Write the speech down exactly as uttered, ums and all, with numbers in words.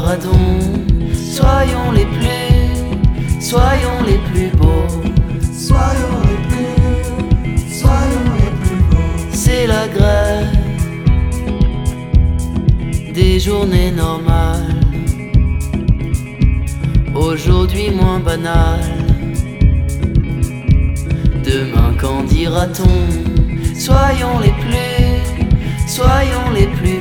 dira-t-on? Soyons les plus, soyons les plus beaux. Soyons les plus, soyons les plus beaux. C'est la grève des journées normales, aujourd'hui moins banales. Demain, qu'en dira-t-on? Soyons les plus, soyons les plus